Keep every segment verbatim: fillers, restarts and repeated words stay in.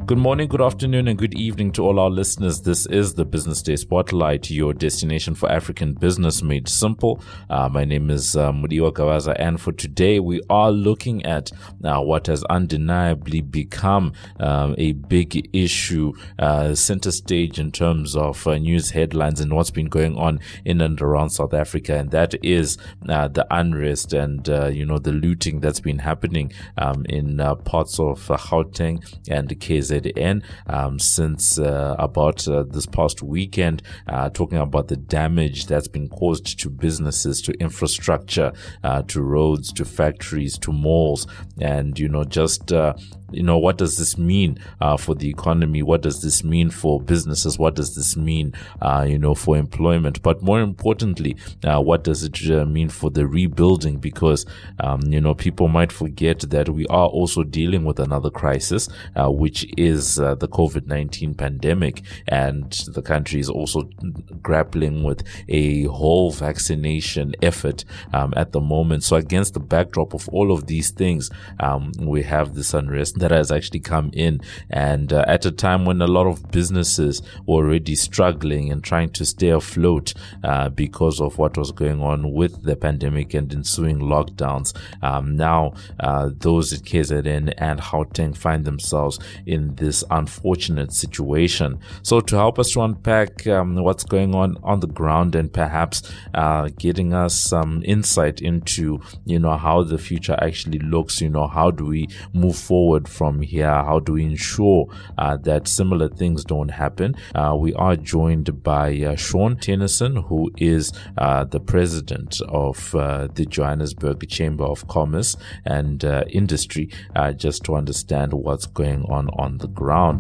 Good morning, good afternoon, and good evening to all our listeners. This is the Business Day Spotlight, your destination for African business made simple. Uh, my name is uh, Mudiwa Gawaza, and for today we are looking at uh, what has undeniably become um, a big issue, uh, center stage in terms of uh, news headlines and what's been going on in and around South Africa, and that is uh, the unrest and uh, you know the looting that's been happening um, in uh, parts of uh, Gauteng and K Z N um, since uh, about uh, this past weekend, uh, talking about the damage that's been caused to businesses, to infrastructure, uh, to roads, to factories, to malls, and you know just uh, you know what does this mean uh, for the economy? What does this mean for businesses? What does this mean uh, you know for employment? But more importantly, uh, what does it uh, mean for the rebuilding? Because um, you know people might forget that we are also dealing with another crisis, uh, which is uh, the COVID nineteen pandemic, and the country is also grappling with a whole vaccination effort um, at the moment. So against the backdrop of all of these things, um, we have this unrest that has actually come in, and uh, at a time when a lot of businesses were already struggling and trying to stay afloat uh, because of what was going on with the pandemic and ensuing lockdowns. Um, now uh, those at K Z N and Gauteng find themselves in this unfortunate situation. So to help us to unpack um, what's going on on the ground and perhaps uh, getting us some insight into you know how the future actually looks, you know how do we move forward from here, how do we ensure uh, that similar things don't happen, uh, we are joined by uh, Sean Tennyson, who is uh, the president of uh, the Johannesburg Chamber of Commerce and uh, Industry, uh, just to understand what's going on on the ground.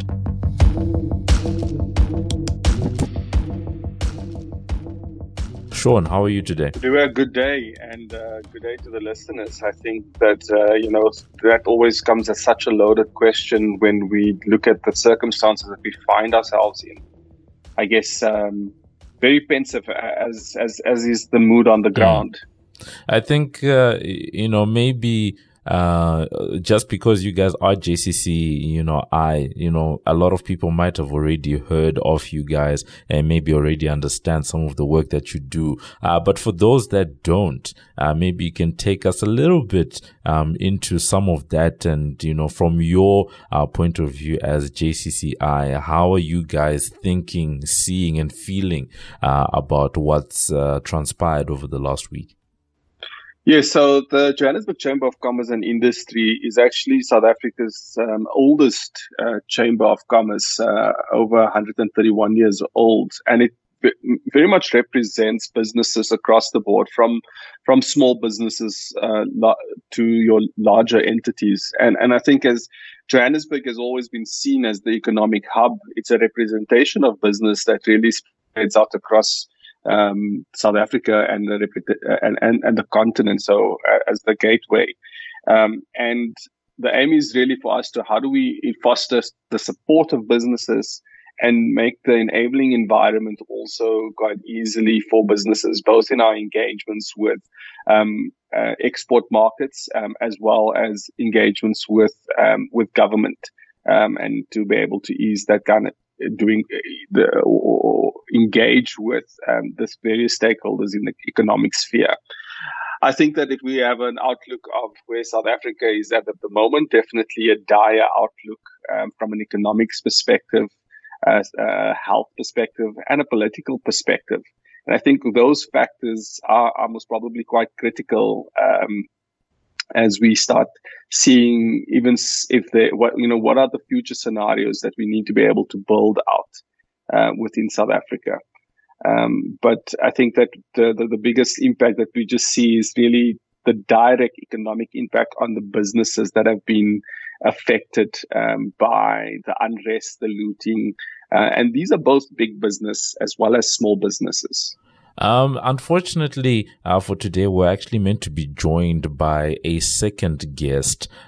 Sean, how are you today? A good day, and uh, good day to the listeners. I think that, uh, you know, that always comes as such a loaded question when we look at the circumstances that we find ourselves in. I guess um, very pensive as, as, as is the mood on the ground. Mm. I think, uh, you know, maybe Uh, just because you guys are J C C, you know, I, you know, a lot of people might have already heard of you guys and maybe already understand some of the work that you do. Uh, but for those that don't, uh, maybe you can take us a little bit, um, into some of that. And, you know, from your uh, point of view as J C C I, how are you guys thinking, seeing and feeling, uh, about what's, uh, transpired over the last week? Yes, so the Johannesburg Chamber of Commerce and Industry is actually South Africa's um, oldest uh, Chamber of Commerce, uh, over one hundred thirty-one years old. And it very much represents businesses across the board, from from small businesses uh, to your larger entities. And, and I think as Johannesburg has always been seen as the economic hub, it's a representation of business that really spreads out across Um, South Africa and the and, and, and the continent, so uh, as the gateway. Um, and the aim is really for us to how do we foster the support of businesses and make the enabling environment also quite easily for businesses, both in our engagements with um, uh, export markets um, as well as engagements with um, with government, um, and to be able to ease that kind of doing the or engage with um, this various stakeholders in the economic sphere. I think that if we have an outlook of where South Africa is at at the moment, definitely a dire outlook um, from an economics perspective, uh, a health perspective, and a political perspective. And I think those factors are, are most probably quite critical um, as we start seeing even if they, what, you know, what are the future scenarios that we need to be able to build out uh, within South Africa. Um, but I think that the, the, the biggest impact that we just see is really the direct economic impact on the businesses that have been affected um, by the unrest, the looting. Uh, and these are both big business as well as small businesses. Um, unfortunately, uh, for today, we're actually meant to be joined by a second guest,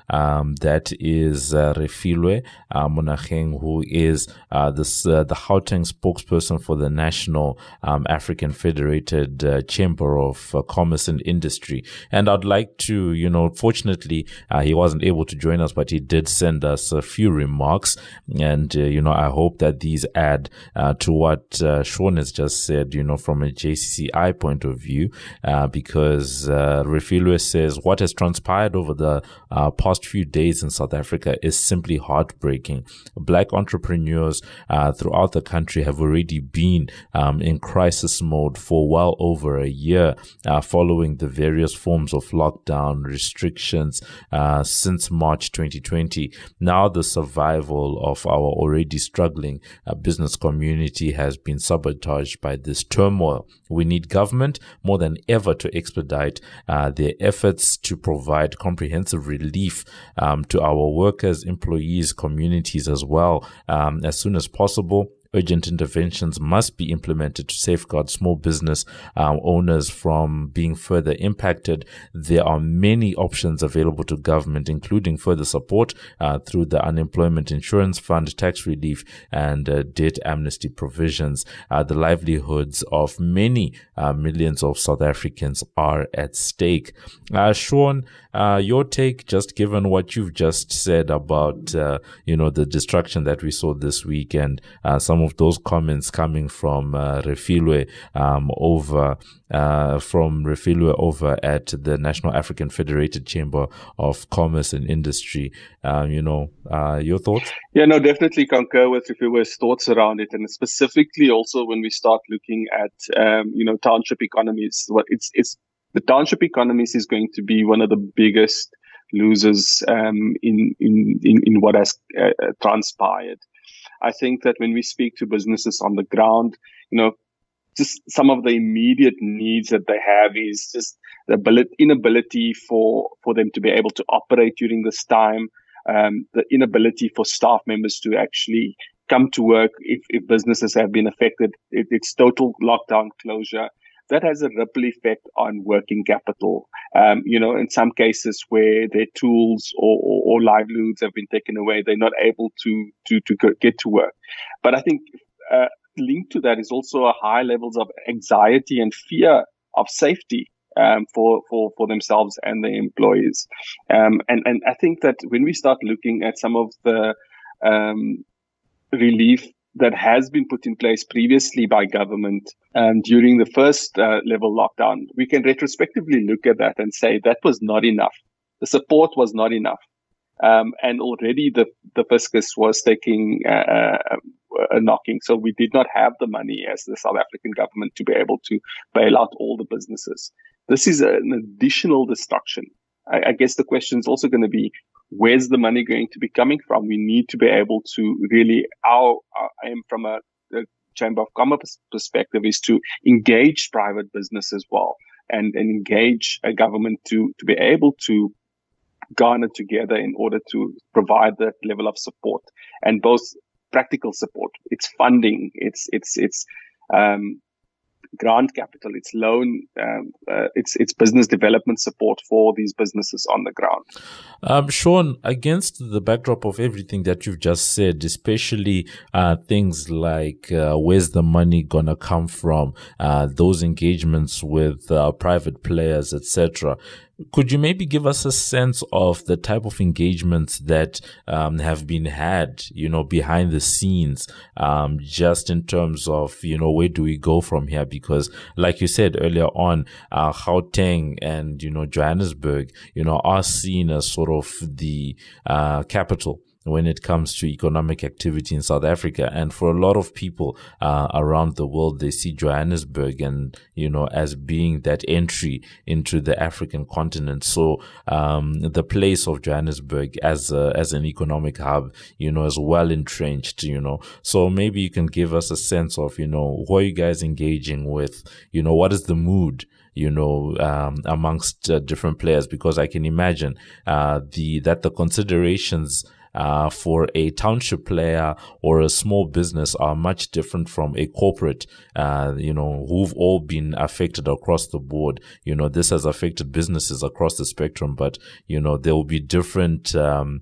Um, that is uh, Refilwe uh, Monageng, who is uh, this, uh, the Gauteng spokesperson for the National um, African Federated uh, Chamber of uh, Commerce and Industry. And I'd like to, you know, fortunately, uh, he wasn't able to join us, but he did send us a few remarks. And, uh, you know, I hope that these add uh, to what uh, Sean has just said, you know, from a J C C I point of view, uh, because uh, Refilwe says what has transpired over the uh, past few days in South Africa is simply heartbreaking. Black entrepreneurs uh, throughout the country have already been um, in crisis mode for well over a year uh, following the various forms of lockdown restrictions uh, since March twenty twenty. Now the survival of our already struggling uh, business community has been sabotaged by this turmoil. We need government more than ever to expedite uh, their efforts to provide comprehensive relief um, to our workers, employees, communities as well um, as soon as possible. Urgent interventions must be implemented to safeguard small business um, owners from being further impacted. There are many options available to government, including further support uh, through the Unemployment Insurance Fund, tax relief, and uh, debt amnesty provisions. Uh, the livelihoods of many uh, millions of South Africans are at stake. Uh, Sean, uh, your take, just given what you've just said about, uh, you know, the destruction that we saw this week and uh, some of those comments coming from uh, Refilwe um, over uh, from Refilwe over at the National African Federated Chamber of Commerce and Industry. Uh, you know, uh, your thoughts? Yeah, no, definitely concur with Refilwe's thoughts around it, and specifically also when we start looking at um, you know township economies. What it's it's the township economies is going to be one of the biggest losers um, in, in in in what has uh, transpired. I think that when we speak to businesses on the ground, you know, just some of the immediate needs that they have is just the ability, inability for, for them to be able to operate during this time, um, the inability for staff members to actually come to work if, if businesses have been affected. It, it's total lockdown closure. That has a ripple effect on working capital. Um, you know, in some cases where their tools or, or, or livelihoods have been taken away, they're not able to, to, to get to work. But I think, uh, linked to that is also a high levels of anxiety and fear of safety, um, for, for, for themselves and their employees. Um, and, and I think that when we start looking at some of the, um, relief that has been put in place previously by government um, during the first uh, level lockdown, we can retrospectively look at that and say that was not enough. The support was not enough. Um, and already the, the fiscus was taking uh, a knocking. So we did not have the money as the South African government to be able to bail out all the businesses. This is an additional destruction. I, I guess the question is also going to be, where's the money going to be coming from? We need to be able to really, our, our aim from a, a Chamber of Commerce perspective is to engage private business as well and, and engage a government to, to be able to garner together in order to provide that level of support, and both practical support. It's funding. It's, it's, it's, um, grant capital, it's loan, um, uh, it's it's business development support for these businesses on the ground. Um, Sean, against the backdrop of everything that you've just said, especially uh, things like uh, where's the money gonna come from, uh, those engagements with uh, private players, et cetera. Could you maybe give us a sense of the type of engagements that um, have been had, you know, behind the scenes, um, just in terms of, you know, where do we go from here? Because like you said earlier on, uh, Gauteng and, you know, Johannesburg, you know, are seen as sort of the uh, capital when it comes to economic activity in South Africa. And for a lot of people uh, around the world, they see Johannesburg and, you know, as being that entry into the African continent. So um, the place of Johannesburg as a, as an economic hub, you know, is well entrenched, you know. So maybe you can give us a sense of, you know, who are you guys engaging with? You know, what is the mood, you know, um, amongst uh, different players? Because I can imagine uh, the that the considerations uh, for a township player or a small business are much different from a corporate, uh, you know, who've all been affected across the board. You know, this has affected businesses across the spectrum, but, you know, there will be different, um,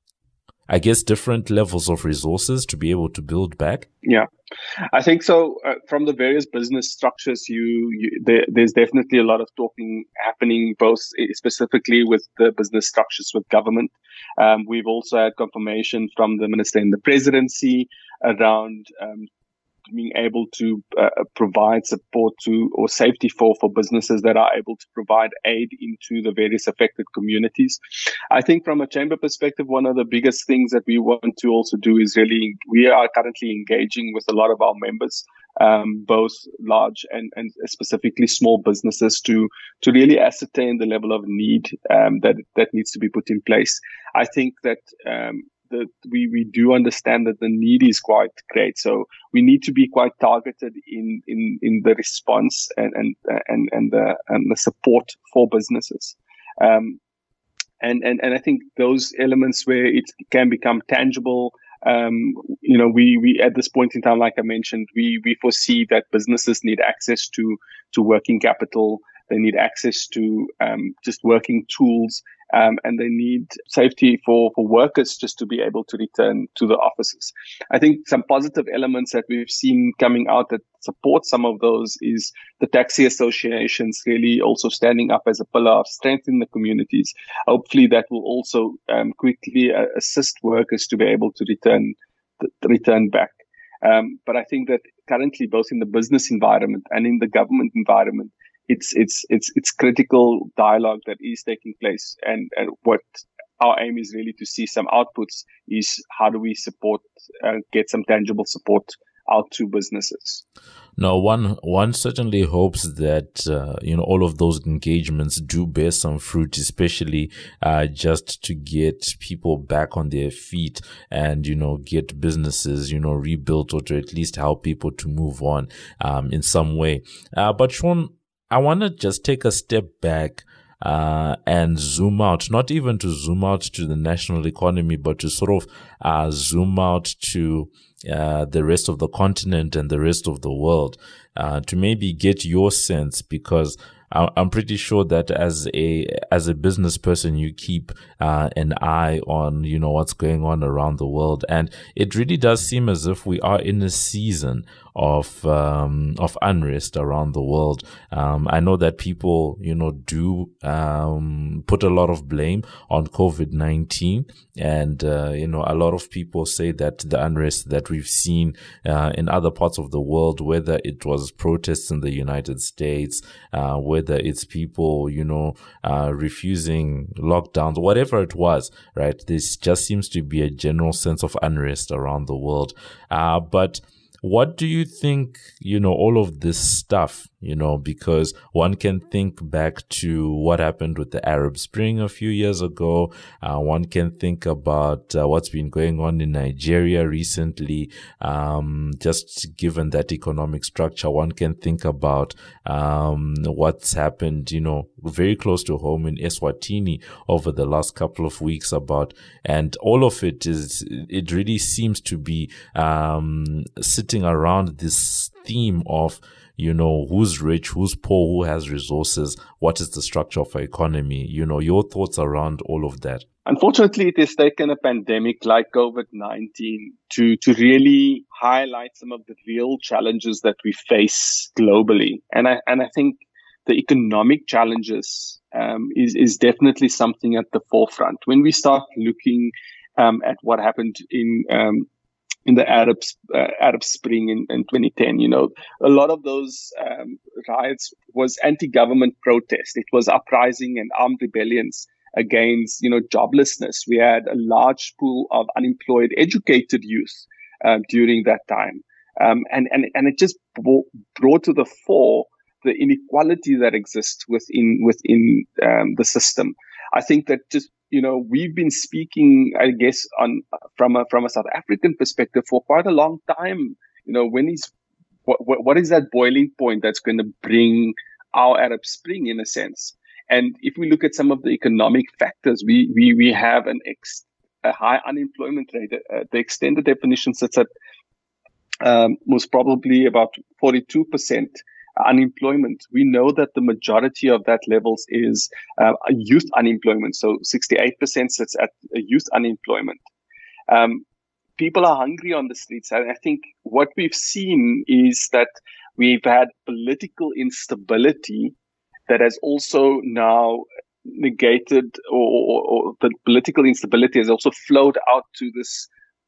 I guess, different levels of resources to be able to build back. Yeah, I think so. Uh, from the various business structures, you, you there, there's definitely a lot of talking happening, both specifically with the business structures with government. Um, we've also had confirmation from the minister in the presidency around um, being able to uh, provide support to or safety for, for businesses that are able to provide aid into the various affected communities. I think from a chamber perspective, one of the biggest things that we want to also do is really, we are currently engaging with a lot of our members, um, both large and, and specifically small businesses to, to really ascertain the level of need, um, that, that needs to be put in place. I think that, um, that we, we do understand that the need is quite great. So we need to be quite targeted in, in, in the response and, and, and, and the, and the support for businesses. Um, and, and, and I think those elements where it can become tangible, um, you know, we, we, at this point in time, like I mentioned, we, we foresee that businesses need access to, to working capital. They need access to, um, just working tools. Um, and they need safety for, for workers just to be able to return to the offices. I think some positive elements that we've seen coming out that support some of those is the taxi associations really also standing up as a pillar of strength in the communities. Hopefully that will also um, quickly uh, assist workers to be able to return to return back. Um, but I think that currently, both in the business environment and in the government environment, It's it's it's it's critical dialogue that is taking place, and, and what our aim is really to see some outputs is how do we support, uh, get some tangible support out to businesses. Now, one one certainly hopes that uh, you know all of those engagements do bear some fruit, especially uh, just to get people back on their feet and you know get businesses you know rebuilt, or to at least help people to move on um, in some way. Uh, but Sean, I want to just take a step back uh, and zoom out, not even to zoom out to the national economy, but to sort of uh, zoom out to uh, the rest of the continent and the rest of the world, uh, to maybe get your sense, because I'm pretty sure that as a as a business person, you keep uh, an eye on you know what's going on around the world, and it really does seem as if we are in a season of um, of unrest around the world. Um, I know that people you know do um, put a lot of blame on COVID nineteen, and uh, you know a lot of people say that the unrest that we've seen uh, in other parts of the world, whether it was protests in the United States, uh, whether whether it's people, you know, uh, refusing lockdowns, whatever it was, right? This just seems to be a general sense of unrest around the world. Uh, but what do you think, you know, all of this stuff, you know, because one can think back to what happened with the Arab Spring a few years ago. Uh, one can think about uh, what's been going on in Nigeria recently. Um, just given that economic structure, one can think about um, what's happened, you know, very close to home in Eswatini over the last couple of weeks about, and all of it is, it really seems to be um, sitting around this theme of, you know, who's rich, who's poor, who has resources, what is the structure of our economy, you know, your thoughts around all of that. Unfortunately, it has taken a pandemic like COVID nineteen to, to really highlight some of the real challenges that we face globally. And I, and I think the economic challenges um, is, is definitely something at the forefront. When we start looking um, at what happened in um, in the Arab uh, Arab Spring in, in twenty ten, you know, a lot of those um, riots was anti-government protest. It was uprising and armed rebellions against, you know, joblessness. We had a large pool of unemployed, educated youth um, during that time, um, and and and it just brought to the fore the inequality that exists within within um, the system. I think that just, you know, we've been speaking, I guess, on from a from a South African perspective for quite a long time. You know, when is what what is that boiling point that's going to bring our Arab Spring, in a sense? And if we look at some of the economic factors, we we we have an ex, a high unemployment rate. Uh, the extended definition sits at um, most probably about forty-two percent unemployment. We know that the majority of that levels is uh, youth unemployment. So sixty-eight percent sits at youth unemployment. Um, people are hungry on the streets. And I think what we've seen is that we've had political instability that has also now negated, or, or, or the political instability has also flowed out to this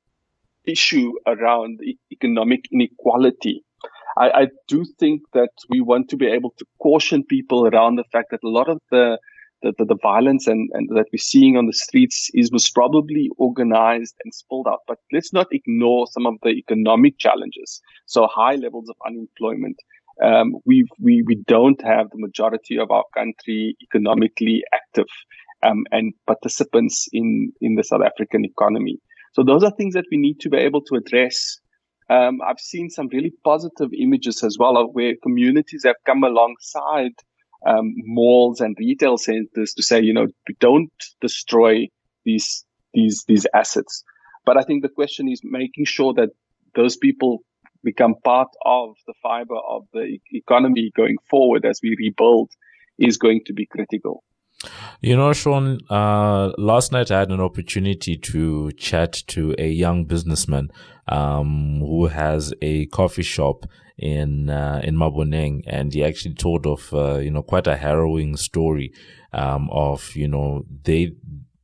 issue around economic inequality. I, I do think that we want to be able to caution people around the fact that a lot of the the, the, the violence and, and that we're seeing on the streets is was probably organized and spilled out. But let's not ignore some of the economic challenges. So high levels of unemployment. Um, we we we don't have the majority of our country economically active um, and participants in in the South African economy. So those are things that we need to be able to address. Um, I've seen some really positive images as well of where communities have come alongside um, malls and retail centers to say, you know, don't destroy these these these assets. But I think the question is making sure that those people become part of the fiber of the economy going forward as we rebuild is going to be critical. You know, Sean, uh, last night I had an opportunity to chat to a young businessman um, who has a coffee shop in uh, in Maboneng, and he actually told of uh, you know quite a harrowing story um, of you know they.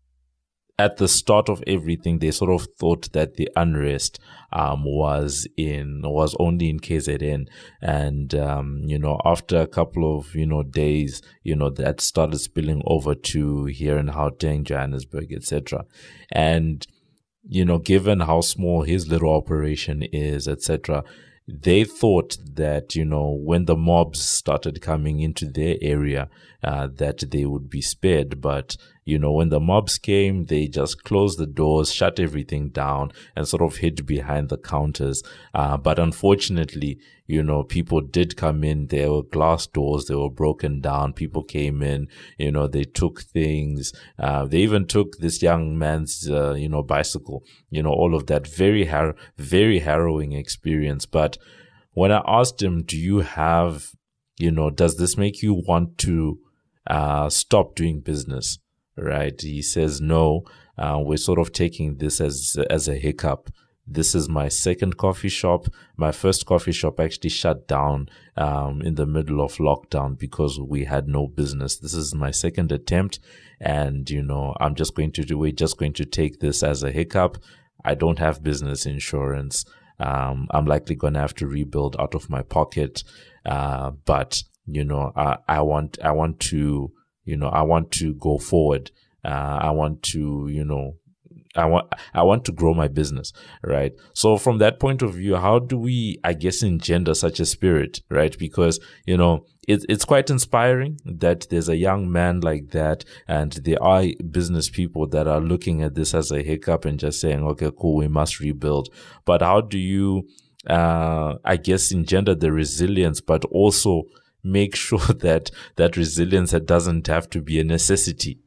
At the start of everything, they sort of thought that the unrest um, was in was only in K Z N, and um, you know, after a couple of you know days, you know, that started spilling over to here in Gauteng, Johannesburg, et cetera. And you know, given how small his little operation is, et cetera, they thought that, you know, when the mobs started coming into their area, uh, that they would be spared. But, you know, when the mobs came, they just closed the doors, shut everything down, and sort of hid behind the counters. Uh, but unfortunately, you know, people did come in. There were glass doors. They were broken down. People came in, you know, they took things. Uh, they even took this young man's, uh, you know, bicycle, you know, all of that. Very, har- very harrowing experience. But when I asked him, do you have, you know, does this make you want to, uh, stop doing business? Right. He says, no, uh, we're sort of taking this as, as a hiccup. This is my second coffee shop. My first coffee shop actually shut down um, in the middle of lockdown because we had no business. This is my second attempt, and you know, I'm just going to do. We're just going to take this as a hiccup. I don't have business insurance. Um, I'm likely going to have to rebuild out of my pocket. Uh, but you know, I, I want, I want to, you know, I want to go forward. Uh, I want to, you know. I want, I want to grow my business, right? So from that point of view, how do we, I guess, engender such a spirit, right? Because, you know, it, it's quite inspiring that there's a young man like that, and there are business people that are looking at this as a hiccup and just saying, okay, cool, we must rebuild. But how do you, uh, I guess, engender the resilience, but also make sure that that resilience doesn't have to be a necessity?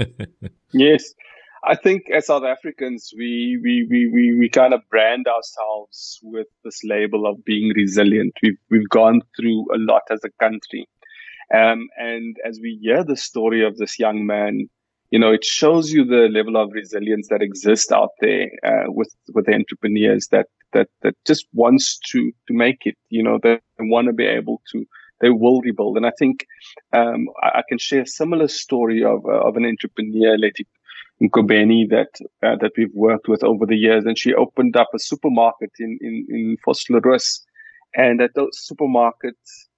Yes. I think as South Africans, we, we, we, we, we kind of brand ourselves with this label of being resilient. We've, we've gone through a lot as a country. Um, and as we hear the story of this young man, you know, it shows you the level of resilience that exists out there, uh, with, with the entrepreneurs that, that, that just wants to, to make it, you know, they want to be able to, they will rebuild. And I think, um, I, I can share a similar story of, uh, of an entrepreneur, Letty Nkobeni, that uh, that we've worked with over the years, and she opened up a supermarket in in in Vosloorus, and that supermarket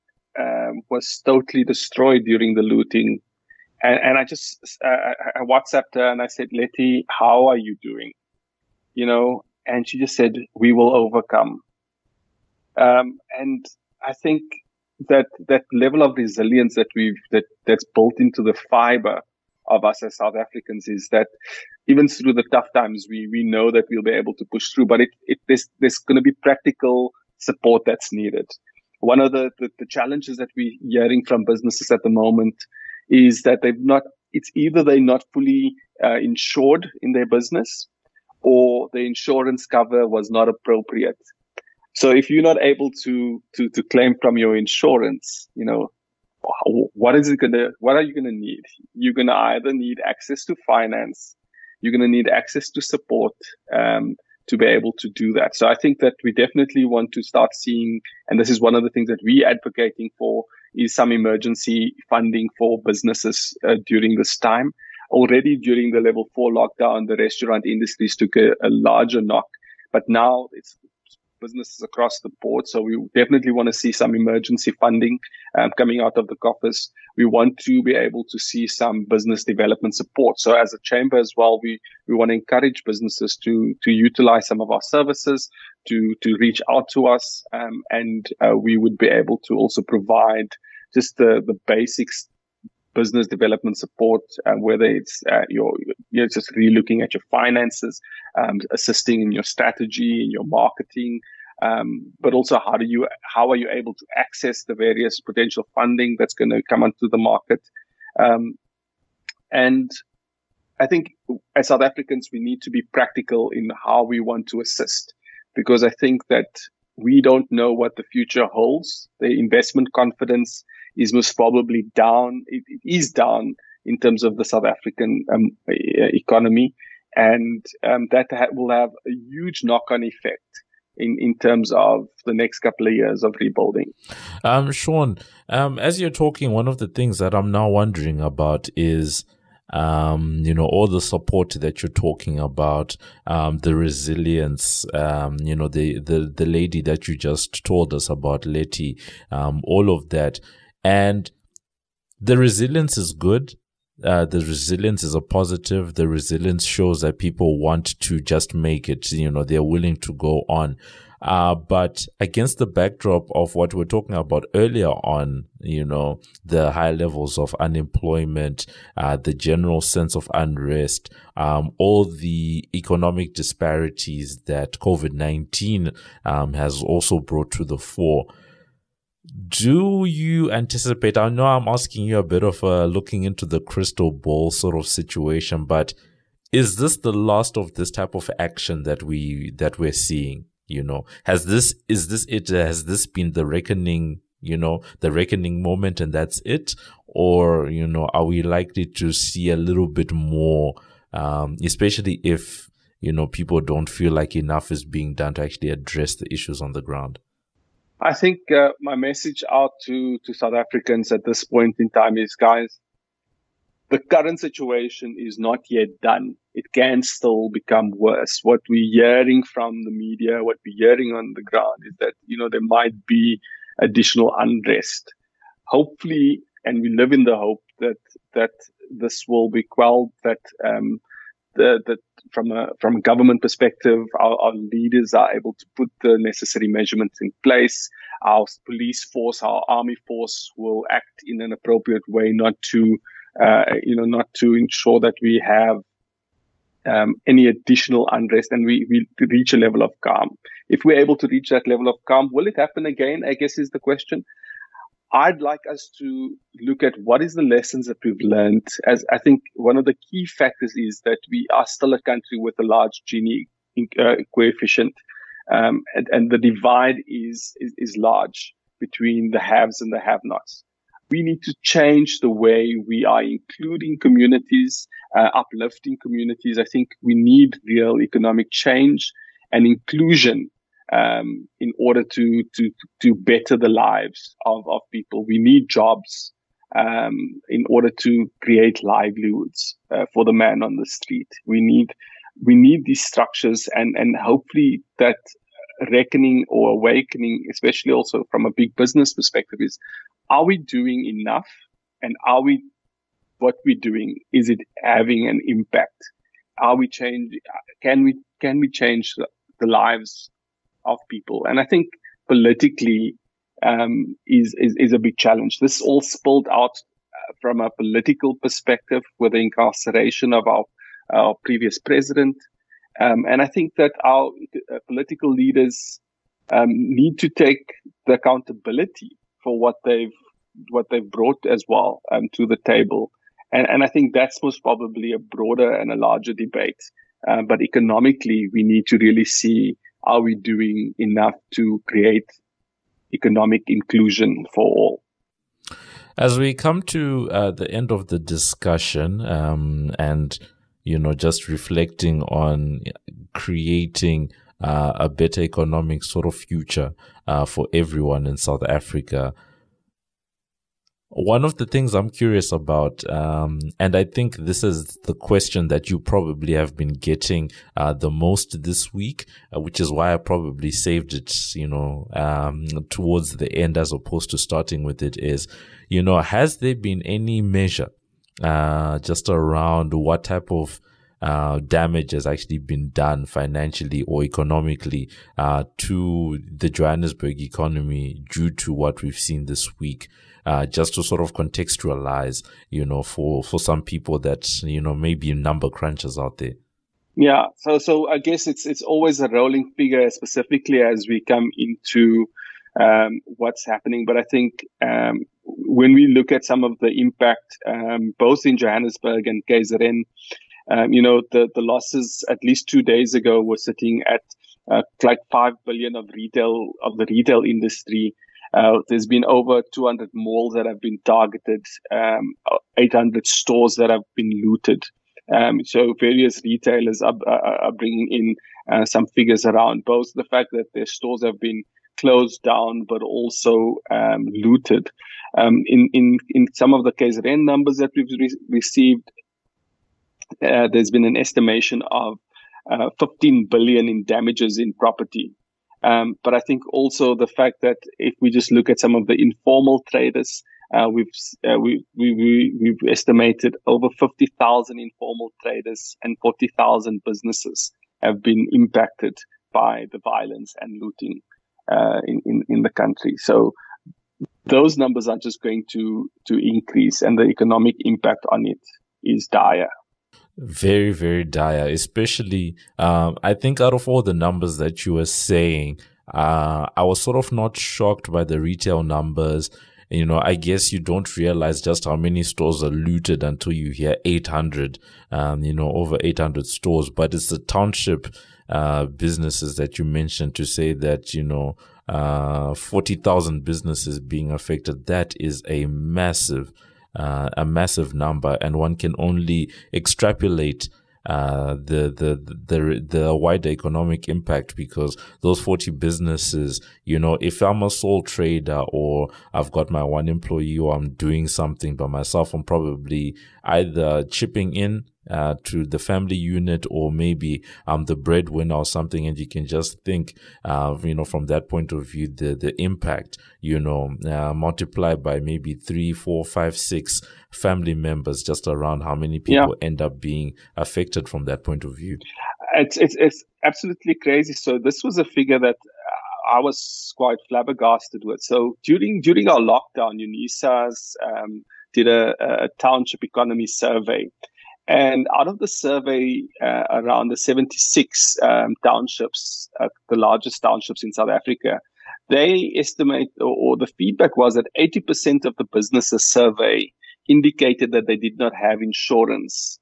um, was totally destroyed during the looting. And, and I just uh, I WhatsApped her and I said, Letty, how are you doing? You know, and she just said, we will overcome. Um, and I think that that level of resilience that we've that that's built into the fiber of us as South Africans is that even through the tough times, we, we know that we'll be able to push through, but it, it, there's, there's going to be practical support that's needed. One of the, the, the challenges that we're hearing from businesses at the moment is that they've not, it's either they're not fully uh, insured in their business, or the insurance cover was not appropriate. So if you're not able to to to claim from your insurance, you know, what is it gonna? What are you gonna need? You're gonna either need access to finance, you're gonna need access to support um, to be able to do that. So I think that we definitely want to start seeing, and this is one of the things that we're advocating for, is some emergency funding for businesses uh, during this time. Already during the level four lockdown, the restaurant industries took a, a larger knock, but now it's businesses across the board. So we definitely want to see some emergency funding um, coming out of the coffers. We want to be able to see some business development support. So as a chamber as well, we, we want to encourage businesses to, to utilize some of our services, to, to reach out to us. Um, and uh, we would be able to also provide just the, the basics business development support, uh, whether it's uh, you're, you're just re-looking at your finances, um, assisting in your strategy, in your marketing, um, but also how do you how are you able to access the various potential funding that's going to come onto the market, um, and I think as South Africans we need to be practical in how we want to assist, because I think that we don't know what the future holds. The investment confidence is most probably down. It, it is down in terms of the South African um, economy. And um, that ha- will have a huge knock-on effect in, in terms of the next couple of years of rebuilding. Um, Sean, um, as you're talking, one of the things that I'm now wondering about is, um, you know, all the support that you're talking about, um, the resilience, um, you know, the, the, the lady that you just told us about, Letty, um, all of that. And the resilience is good. Uh, the resilience is a positive. The resilience shows that people want to just make it, you know, they're willing to go on. Uh, but against the backdrop of what we're talking about earlier on, you know, the high levels of unemployment, uh, the general sense of unrest, um, all the economic disparities that COVID nineteen, um, has also brought to the fore. Do you anticipate, I know I'm asking you a bit of a looking into the crystal ball sort of situation, but is this the last of this type of action that we, that we're seeing? You know, has this, is this it, has this been the reckoning, you know, the reckoning moment and that's it? Or, you know, are we likely to see a little bit more, um, especially if, you know, people don't feel like enough is being done to actually address the issues on the ground? I think uh, my message out to, to South Africans at this point in time is, guys, the current situation is not yet done. It can still become worse. What we're hearing from the media, what we're hearing on the ground is that, you know, there might be additional unrest. Hopefully, and we live in the hope that, that this will be quelled, that, um, the, that from a, from a government perspective, our, our leaders are able to put the necessary measurements in place. Our police force, our army force will act in an appropriate way, not to, uh, you know, not to ensure that we have um, any additional unrest and we, we reach a level of calm. If we're able to reach that level of calm, will it happen again? I guess is the question. I'd like us to look at what is the lessons that we've learned. As I think one of the key factors is that we are still a country with a large Gini uh, coefficient, um, and, and the divide is, is is large between the haves and the have-nots. We need to change the way we are including communities, uh, uplifting communities. I think we need real economic change and inclusion. Um, in order to, to, to better the lives of, of people. We need jobs, um, in order to create livelihoods, uh, for the man on the street. We need, we need these structures and, and hopefully that reckoning or awakening, especially also from a big business perspective, is, are we doing enough? And are we, what we're doing, is it having an impact? Are we changing, can we, can we change the, the lives of people? And I think politically um, is, is is a big challenge. This all spilled out uh, from a political perspective with the incarceration of our, our previous president. Um, and I think that our uh, political leaders um, need to take the accountability for what they've what they've brought as well um, to the table, And, and I think that's most probably a broader and a larger debate. Uh, but economically, we need to really see, are we doing enough to create economic inclusion for all? As we come to uh, the end of the discussion, um, and, you know, just reflecting on creating uh, a better economic sort of future uh, for everyone in South Africa, one of the things I'm curious about, um, and I think this is the question that you probably have been getting uh, the most this week, uh, which is why I probably saved it, you know, um, towards the end as opposed to starting with it, is, you know, has there been any measure uh, just around what type of uh, damage has actually been done financially or economically uh, to the Johannesburg economy due to what we've seen this week? Uh, just to sort of contextualize, you know, for, for some people that, you know, maybe number crunchers out there. Yeah. So, so I guess it's, it's always a rolling figure, specifically as we come into, um, what's happening. But I think, um, when we look at some of the impact, um, both in Johannesburg and K Z N, um, you know, the, the losses at least two days ago were sitting at, uh, like five billion of retail, of the retail industry. Uh, there's been over two hundred malls that have been targeted, um, eight hundred stores that have been looted. Um, so various retailers are, are, are bringing in uh, some figures around both the fact that their stores have been closed down, but also um, looted. Um, in, in, in some of the K Z N numbers that we've re- received, uh, there's been an estimation of uh, fifteen billion in damages in property. Um, but I think also the fact that if we just look at some of the informal traders, uh, we've uh, we, we we we've estimated over fifty thousand informal traders and forty thousand businesses have been impacted by the violence and looting uh, in, in in the country. So those numbers are just going to to increase, and the economic impact on it is dire. Very, very dire, especially, um, I think out of all the numbers that you were saying, uh, I was sort of not shocked by the retail numbers. You know, I guess you don't realize just how many stores are looted until you hear eight hundred, um, you know, over eight hundred stores. But it's the township, uh, businesses that you mentioned to say that, you know, uh, forty thousand businesses being affected. That is a massive Uh, a massive number, and one can only extrapolate uh, the, the the the wider economic impact, because those forty businesses, you know, if I'm a sole trader or I've got my one employee or I'm doing something by myself, I'm probably either chipping in uh, to the family unit, or maybe I'm the breadwinner or something. And you can just think, uh, you know, from that point of view, the, the impact, you know, uh, multiplied by maybe three, four, five, six family members, just around how many people yeah. end up being affected from that point of view. It's, it's, it's absolutely crazy. So this was a figure that uh, I was quite flabbergasted with. So during, during our lockdown, UNISA's, um, did a, a township economy survey. And out of the survey, uh, around the seventy-six um, townships, uh, the largest townships in South Africa, they estimate, or, or the feedback was that eighty percent of the businesses survey indicated that they did not have insurance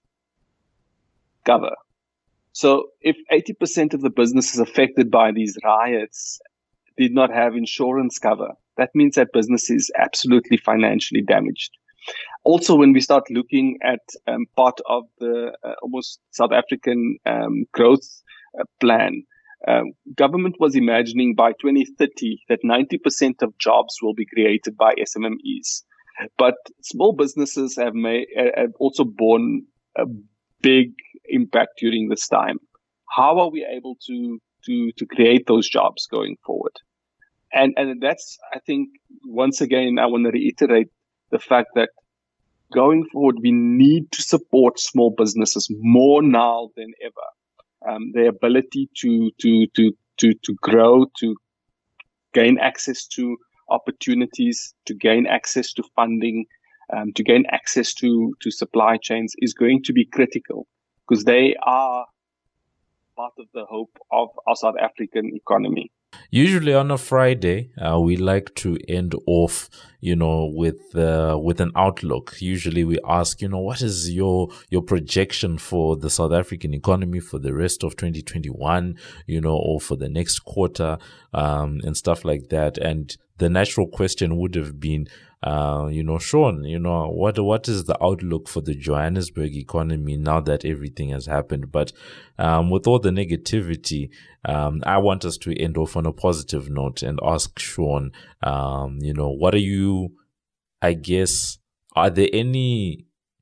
cover. So if eighty percent of the businesses affected by these riots did not have insurance cover, that means that business is absolutely financially damaged. Also, when we start looking at um, part of the uh, almost South African um, growth uh, plan, uh, government was imagining by twenty thirty that ninety percent of jobs will be created by S M M Es. But small businesses have, made, uh, have also borne a big impact during this time. How are we able to to to create those jobs going forward? And and that's, I think, once again, I want to reiterate the fact that going forward, we need to support small businesses more now than ever. Um, their ability to, to, to, to, to grow, to gain access to opportunities, to gain access to funding, um, to gain access to, to supply chains is going to be critical, because they are part of the hope of our South African economy. Usually on a Friday, uh, we like to end off, you know, with uh, with an outlook. Usually we ask, you know, what is your your projection for the South African economy for the rest of twenty twenty-one, you know, or for the next quarter, um, and stuff like that. And the natural question would have been, uh, you know, Sean, you know, what what is the outlook for the Johannesburg economy now that everything has happened? But um, with all the negativity, um, I want us to end off on a positive note and ask Sean, um, you know, what are you, I guess, are there any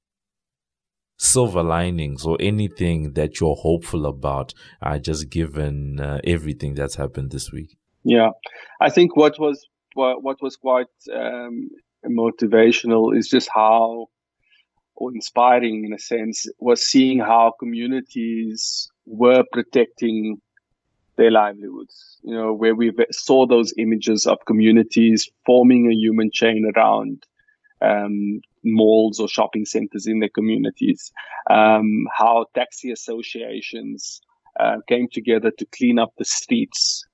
silver linings or anything that you're hopeful about, uh, just given uh, everything that's happened this week? Yeah, I think what was what, what was quite um, motivational is just how, or inspiring in a sense, was seeing how communities were protecting their livelihoods. You know, where we saw those images of communities forming a human chain around um, malls or shopping centers in their communities. Um, how taxi associations uh, came together to clean up the streets.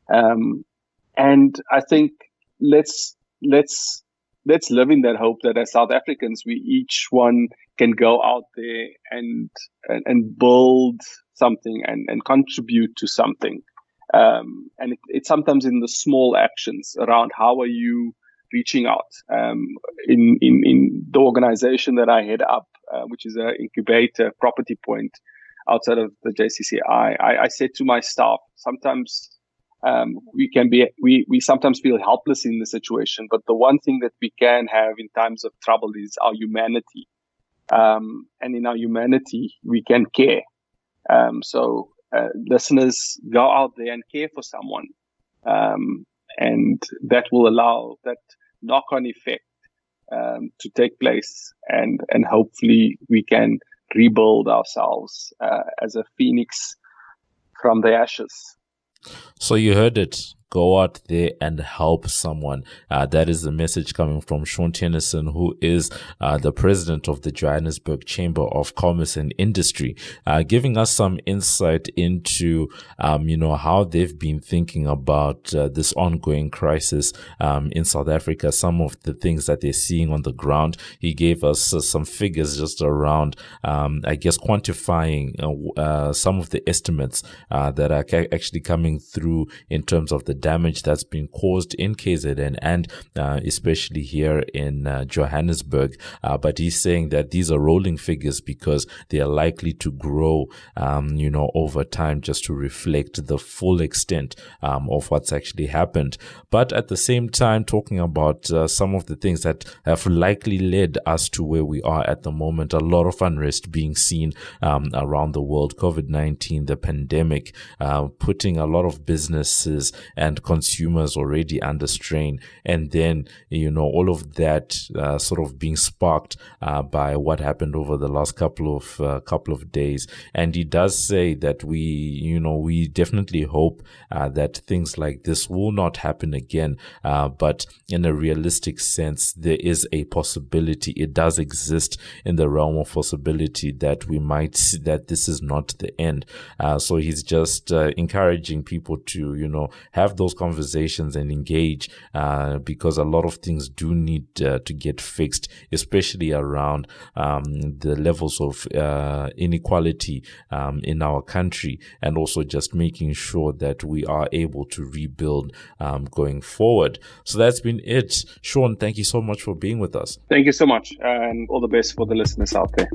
Um, and I think let's let's let's live in that hope that as South Africans, we each one can go out there and and, and build something and, and contribute to something. Um, and it, it's sometimes in the small actions around how are you reaching out. Um, in, in, in the organization that I head up, uh, which is an incubator Property Point outside of the J C C I, I, I said to my staff, sometimes um, we can be, we, we sometimes feel helpless in the situation, but the one thing that we can have in times of trouble is our humanity. Um, and in our humanity, we can care. Um, so, uh, listeners, go out there and care for someone. Um, and that will allow that knock-on effect, um, to take place, and, and hopefully we can rebuild ourselves, uh, as a phoenix from the ashes. So you heard it. Go out there and help someone. Uh, that is the message coming from Sean Tennyson, who is uh, the president of the Johannesburg Chamber of Commerce and Industry, uh, giving us some insight into, um, you know, how they've been thinking about uh, this ongoing crisis um, in South Africa, some of the things that they're seeing on the ground. He gave us uh, some figures just around, um, I guess, quantifying uh, uh, some of the estimates uh, that are ca- actually coming through in terms of the damage that's been caused in K Z N and uh, especially here in uh, Johannesburg. Uh, but he's saying that these are rolling figures because they are likely to grow, um, you know, over time, just to reflect the full extent um, of what's actually happened. But at the same time, talking about uh, some of the things that have likely led us to where we are at the moment, a lot of unrest being seen um, around the world, COVID nineteen, the pandemic, uh, putting a lot of businesses and and consumers already under strain. And then, you know, all of that uh, sort of being sparked uh, by what happened over the last couple of uh, couple of days. And he does say that we, you know, we definitely hope uh, that things like this will not happen again. Uh, but in a realistic sense, there is a possibility. It does exist in the realm of possibility that we might see that this is not the end. Uh, so he's just uh, encouraging people to, you know, have those conversations and engage, uh, because a lot of things do need uh, to get fixed, especially around um, the levels of uh, inequality um, in our country, and also just making sure that we are able to rebuild um, going forward. So that's been it. Sean, thank you so much for being with us. Thank you so much, and all the best for the listeners out there.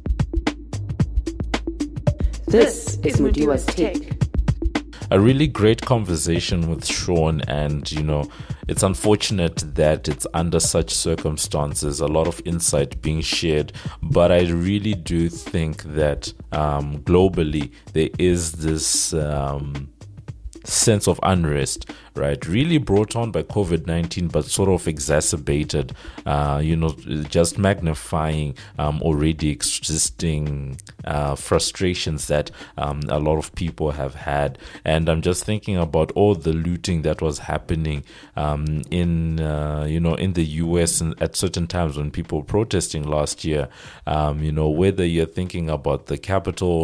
This is Mudiwa's Take. A really great conversation with Sean, and, you know, it's unfortunate that it's under such circumstances, a lot of insight being shared, but I really do think that um, globally there is this um, sense of unrest, right? Really brought on by COVID nineteen, but sort of exacerbated, uh, you know, just magnifying um, already existing uh, frustrations that um, a lot of people have had. And I'm just thinking about all the looting that was happening um, in, uh, you know, in the U S and at certain times when people were protesting last year, um, you know, whether you're thinking about the Capitol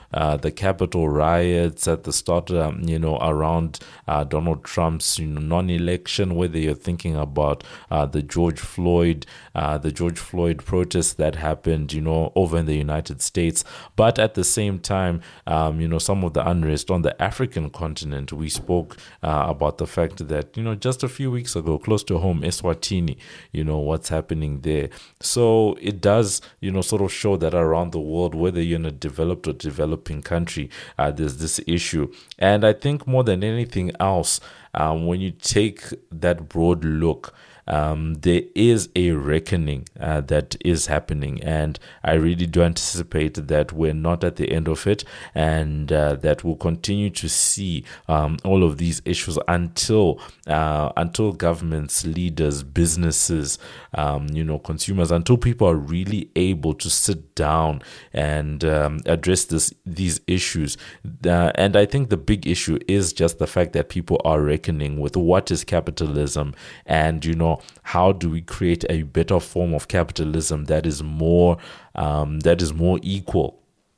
uh, the Capitol riots at the start, um, you know, around uh, Donald Trump's you know, non-election, whether you're thinking about uh, the George Floyd, uh, the George Floyd protests that happened, you know, over in the United States. But at the same time, um, you know, some of the unrest on the African continent. We spoke uh, about the fact that, you know, just a few weeks ago, close to home, Eswatini, you know, what's happening there. So it does, you know, sort of show that around the world, whether you're in a developed or developing country, uh, there's this issue. And I think more than anything else, um, when you take that broad look, Um, there is a reckoning uh, that is happening, and I really do anticipate that we're not at the end of it, and uh, that we'll continue to see um, all of these issues until uh, until governments, leaders, businesses, um, you know, consumers, until people are really able to sit down and um, address this these issues. Uh, and I think the big issue is just the fact that people are reckoning with what is capitalism, and you know, how do we create a better form of capitalism that is more um, that is more equal,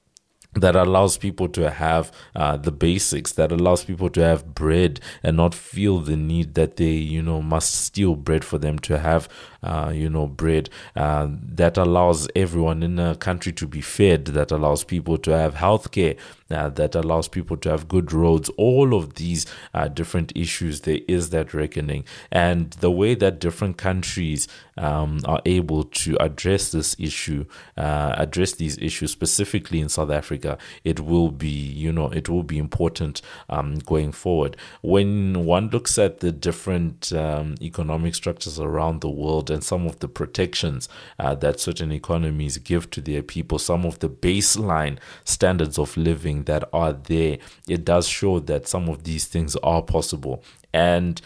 that allows people to have uh, the basics, that allows people to have bread and not feel the need that they, you know, must steal bread for them to have, uh, you know, bread, uh, that allows everyone in a country to be fed, that allows people to have healthcare, uh, that allows people to have good roads. All of these uh, different issues, there is that reckoning. And the way that different countries um, are able to address this issue, uh, address these issues, specifically in South Africa, it will be, you know, it will be important um, going forward. When one looks at the different um, economic structures around the world and some of the protections uh, that certain economies give to their people, some of the baseline standards of living that are there, it does show that some of these things are possible. And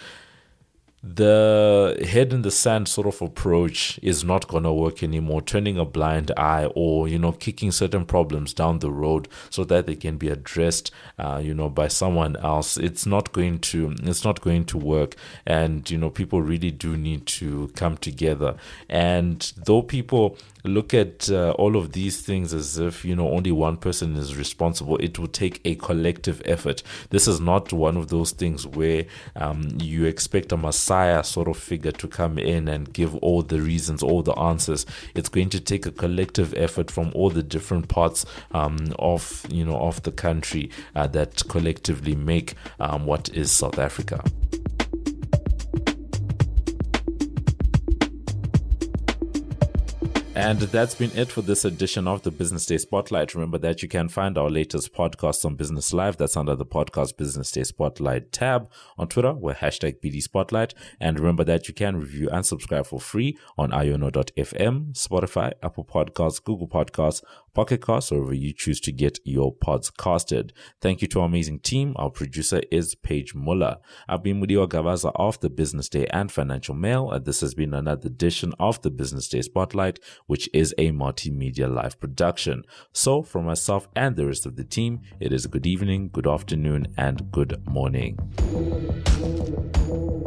the head in the sand sort of approach is not going to work anymore, turning a blind eye or, you know, kicking certain problems down the road so that they can be addressed, uh, you know, by someone else. It's not going to, it's not going to work. And, you know, people really do need to come together. And though people look at uh, all of these things as if, you know, only one person is responsible, it will take a collective effort. This is not one of those things where um, you expect a messiah sort of figure to come in and give all the reasons, all the answers. It's going to take a collective effort from all the different parts um, of, you know, of the country uh, that collectively make um, what is South Africa. And that's been it for this edition of the Business Day Spotlight. Remember that you can find our latest podcasts on Business Live. That's under the podcast Business Day Spotlight tab. On Twitter, we're hashtag B D Spotlight. And remember that you can review and subscribe for free on iono dot f m, Spotify, Apple Podcasts, Google Podcasts, Pocket Casts, or wherever you choose to get your pods casted. Thank you to our amazing team. Our producer is Paige Muller. I've been Mudiwa Gavaza of the Business Day and Financial Mail. And this has been another edition of the Business Day Spotlight, which is a multimedia live production. So from myself and the rest of the team, it is a good evening, good afternoon, and good morning.